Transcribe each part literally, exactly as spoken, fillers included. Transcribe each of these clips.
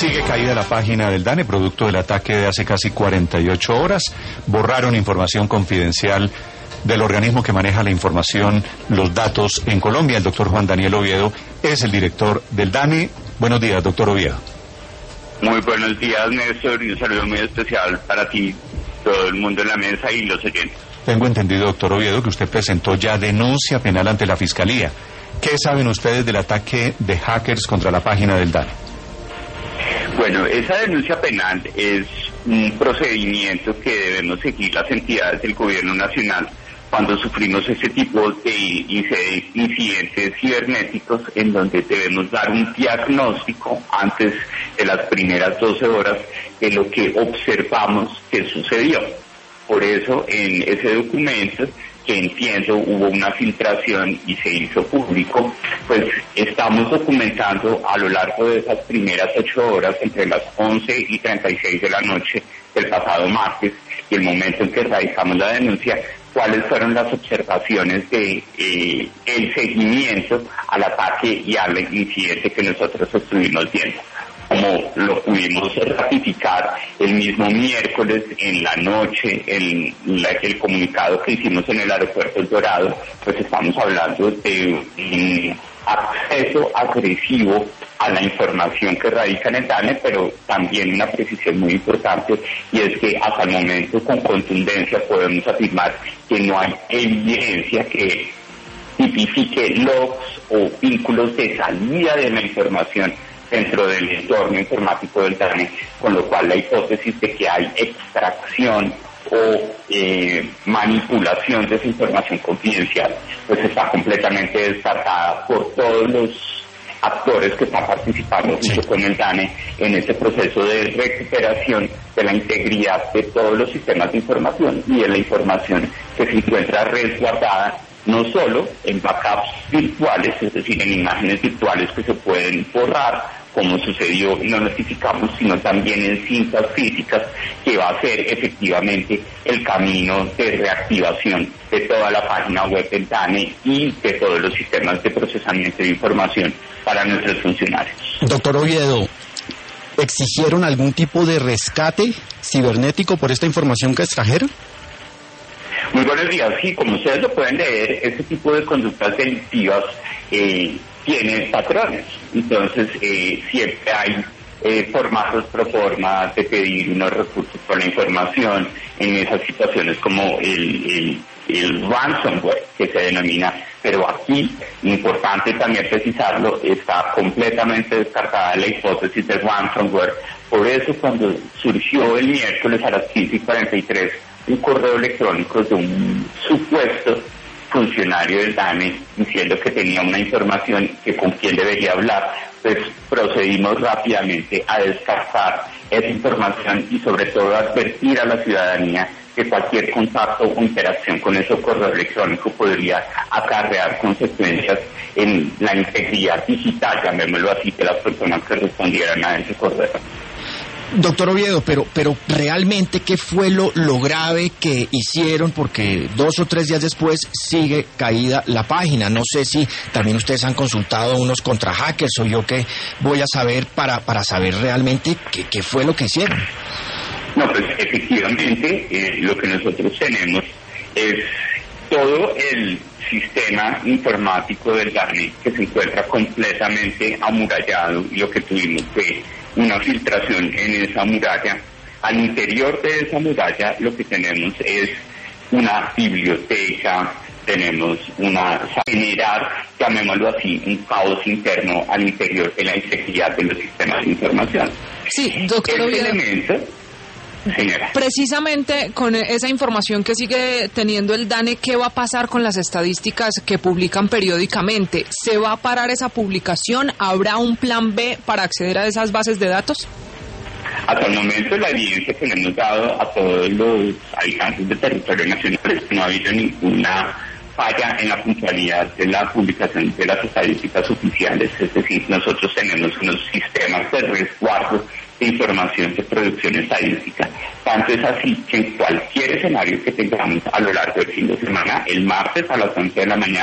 Sigue caída la página del DANE, producto del ataque de hace casi cuarenta y ocho horas. Borraron información confidencial del organismo que maneja la información, los datos en Colombia. El doctor Juan Daniel Oviedo es el director del DANE. Buenos días, doctor Oviedo. Muy buenos días, Néstor, y un saludo muy especial para ti, todo el mundo en la mesa y los oyentes. Tengo entendido, doctor Oviedo, que usted presentó ya denuncia penal ante la Fiscalía. ¿Qué saben ustedes del ataque de hackers contra la página del DANE? Bueno, esa denuncia penal es un procedimiento que debemos seguir las entidades del gobierno nacional cuando sufrimos ese tipo de incidentes cibernéticos, en donde debemos dar un diagnóstico antes de las primeras doce horas de lo que observamos que sucedió. Por eso, en ese documento, que entiendo hubo una filtración y se hizo público, pues estamos documentando a lo largo de esas primeras ocho horas, entre las once y treinta y seis de la noche del pasado martes y el momento en que radicamos la denuncia, cuáles fueron las observaciones de eh, el seguimiento al ataque y al incidente que nosotros estuvimos viendo. Como lo pudimos ratificar el mismo miércoles en la noche, el, la, el comunicado que hicimos en el aeropuerto El Dorado, pues estamos hablando de un acceso agresivo a la información que radica en el DANE, pero también una precisión muy importante, y es que hasta el momento con contundencia podemos afirmar que no hay evidencia que tipifique logs o vínculos de salida de la información dentro del entorno informático del DANE, con lo cual la hipótesis de que hay extracción o eh, manipulación de esa información confidencial pues está completamente descartada por todos los actores que están participando junto sí. con el DANE en este proceso de recuperación de la integridad de todos los sistemas de información y de la información que se encuentra resguardada no solo en backups virtuales, es decir, en imágenes virtuales que se pueden borrar, como sucedió y lo notificamos, sino también en cintas físicas, que va a ser efectivamente el camino de reactivación de toda la página web del DANE y de todos los sistemas de procesamiento de información para nuestros funcionarios. Doctor Oviedo, ¿exigieron algún tipo de rescate cibernético por esta información que extrajeron? Muy buenos días. Sí, como ustedes lo pueden leer, este tipo de conductas delictivas eh, tiene patrones. Entonces, eh, siempre hay eh, formatos pro forma de pedir unos recursos por la información en esas situaciones como el, el, el ransomware, que se denomina. Pero aquí, importante también precisarlo, está completamente descartada la hipótesis de ransomware. Por eso, cuando surgió el miércoles a las quince y cuarenta y tres, un correo electrónico de un supuesto funcionario del DANE diciendo que tenía una información que con quién debería hablar, pues procedimos rápidamente a descartar esa información y sobre todo a advertir a la ciudadanía que cualquier contacto o interacción con ese correo electrónico podría acarrear consecuencias en la integridad digital, llamémoslo así, de las personas que respondieran a ese correo. Doctor Oviedo, pero pero realmente, ¿qué fue lo, lo grave que hicieron? Porque dos o tres días después sigue caída la página. No sé si también ustedes han consultado a unos contra hackers o yo qué voy a saber para, para saber realmente qué, qué fue lo que hicieron. No, pues efectivamente eh, lo que nosotros tenemos es todo el sistema informático del DANE que se encuentra completamente amurallado, y lo que tuvimos fue una filtración en esa muralla. Al interior de esa muralla lo que tenemos es una biblioteca, tenemos una generar, llamémoslo así, un caos interno al interior de la integridad de los sistemas de información. Sí, doctor Este Oviedo. elemento, señora. Precisamente con esa información que sigue teniendo el DANE, ¿qué va a pasar con las estadísticas que publican periódicamente? ¿Se va a parar esa publicación? ¿Habrá un plan B para acceder a esas bases de datos? Hasta el momento la evidencia que le hemos dado a todos los habitantes del territorio nacional es que no ha habido ninguna falla en la puntualidad de la publicación de las estadísticas oficiales, es decir, nosotros tenemos unos sistemas de resguardo de información de producción estadística. Tanto es así que en cualquier escenario que tengamos a lo largo del fin de semana, el martes a las once de la mañana,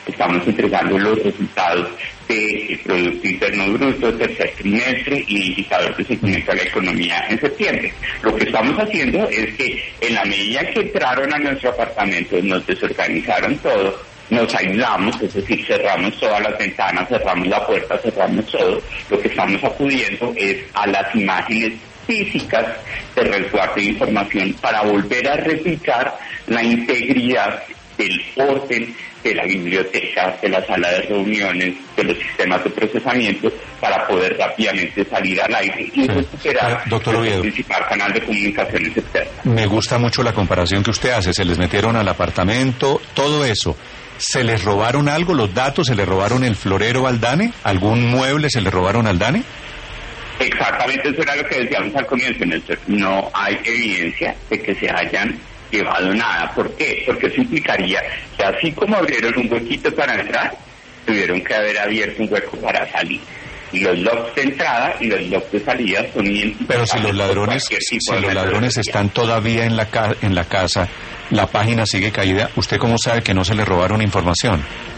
estamos entregando los resultados de Producto Interno Bruto, tercer trimestre y indicador de seguimiento a la economía en septiembre. Lo que estamos haciendo es que en la medida que entraron a nuestro apartamento, nos desorganizaron todo, nos aislamos, es decir, cerramos todas las ventanas, cerramos la puerta, cerramos todo. Lo que estamos acudiendo es a las imágenes físicas de resguardo de información para volver a replicar la integridad del orden de la biblioteca, de la sala de reuniones, de los sistemas de procesamiento, para poder rápidamente salir al aire y recuperar sí. Doctor Oviedo, el principal canal de comunicaciones externas. Me gusta mucho la comparación que usted hace, se les metieron al apartamento, todo eso. ¿Se les robaron algo, los datos? ¿Se les robaron el florero al DANE? ¿Algún mueble se le robaron al DANE? Exactamente, eso era lo que decíamos al comienzo, Néstor. No hay evidencia de que se hayan llevado nada. ¿Por qué? Porque eso implicaría que así como abrieron un huequito para entrar, tuvieron que haber abierto un hueco para salir. Y los logs de entrada y los logs de salida son identificables. Pero si los ladrones, si los ladrones están todavía en la ca en la casa, la página sigue caída, ¿usted cómo sabe que no se le robaron información?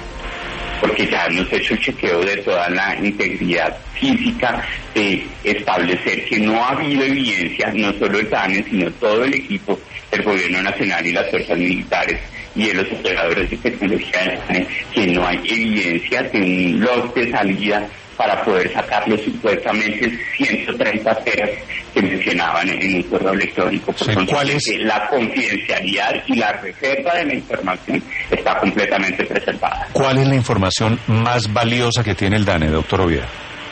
Porque ya hemos hecho el chequeo de toda la integridad física, de establecer que no ha habido evidencia, no solo el DANE, sino todo el equipo del Gobierno Nacional y las fuerzas militares y de los operadores de tecnología del DANE, que no hay evidencia de un log de salida para poder sacar los supuestamente ciento treinta teras que mencionaban en un correo electrónico. Por sí, ¿cuál es? La confidencialidad y la reserva de la información está completamente preservada. ¿Cuál es la información más valiosa que tiene el DANE, doctor Oviedo?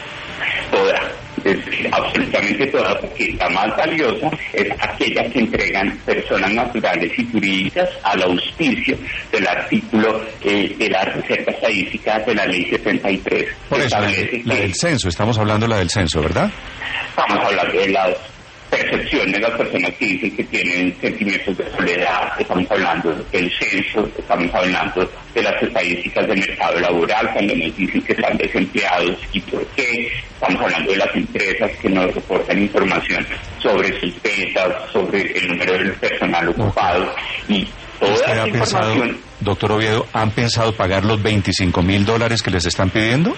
Toda. Es decir, absolutamente toda, porque la más valiosa es aquella que entregan personas naturales y jurídicas al auspicio del artículo eh, de la Reserva Estadística de la Ley setenta y tres. Por eso, la, la del censo, estamos hablando de la del censo, ¿verdad? Estamos hablando de las percepciones de las personas que dicen que tienen sentimientos de soledad, estamos hablando del censo, estamos hablando de las estadísticas del mercado laboral, cuando nos dicen que están desempleados y por qué, estamos hablando de las empresas que nos reportan información sobre sus ventas, sobre el número del personal ocupado y toda ¿Usted esa ha pensado, información. doctor Oviedo, ¿han pensado pagar los veinticinco mil dólares que les están pidiendo?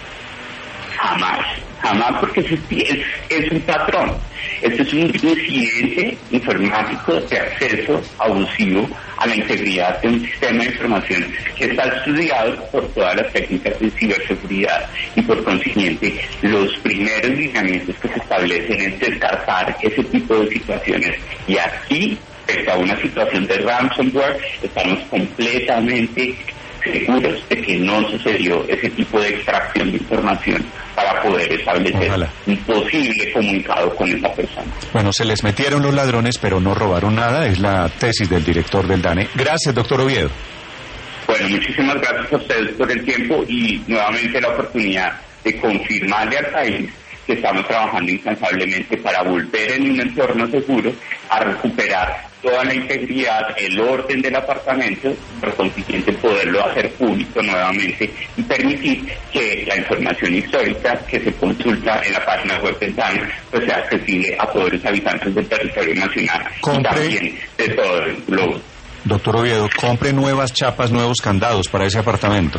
Jamás, jamás, porque es, es, es un patrón. Este es un incidente informático de acceso abusivo a la integridad de un sistema de información que está estudiado por todas las técnicas de ciberseguridad y por consiguiente los primeros lineamientos que se establecen es descartar ese tipo de situaciones. Y aquí, frente a una situación de ransomware, estamos completamente seguros de que no sucedió ese tipo de extracción de información para poder establecer Ojalá. un posible comunicado con esa persona. Bueno, se les metieron los ladrones, pero no robaron nada, es la tesis del director del DANE. Gracias, doctor Oviedo. Bueno, muchísimas gracias a ustedes por el tiempo y nuevamente la oportunidad de confirmarle al país que estamos trabajando incansablemente para volver en un entorno seguro a recuperar toda la integridad, el orden del apartamento, por consiguiente poderlo hacer público nuevamente y permitir que la información histórica que se consulta en la página web del DANE pues sea accesible a todos los habitantes del territorio nacional Compre, y también de todo el globo. Doctor Oviedo, compre nuevas chapas, nuevos candados para ese apartamento.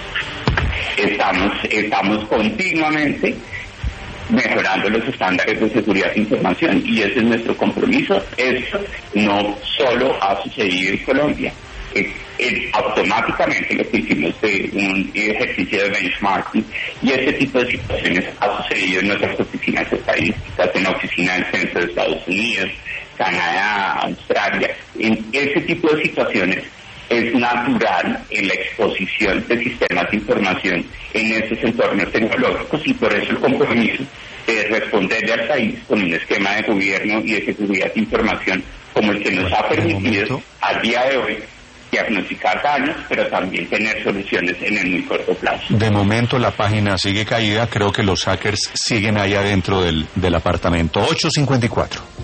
Estamos, estamos continuamente mejorando los estándares de seguridad de información y ese es nuestro compromiso. Esto no solo ha sucedido en Colombia, es, es automáticamente lo que hicimos de un ejercicio de benchmarking y este tipo de situaciones ha sucedido en nuestras oficinas estadísticas, en la oficina del Censo de Estados Unidos, Canadá, Australia. En ese tipo de situaciones es natural en la exposición de sistemas de información en esos entornos tecnológicos y por eso el compromiso de responderle al país con un esquema de gobierno y de seguridad de información como el que nos ha permitido al día de hoy diagnosticar daños, pero también tener soluciones en el muy corto plazo. De momento la página sigue caída, creo que los hackers siguen ahí adentro del, del apartamento. ocho cincuenta y cuatro.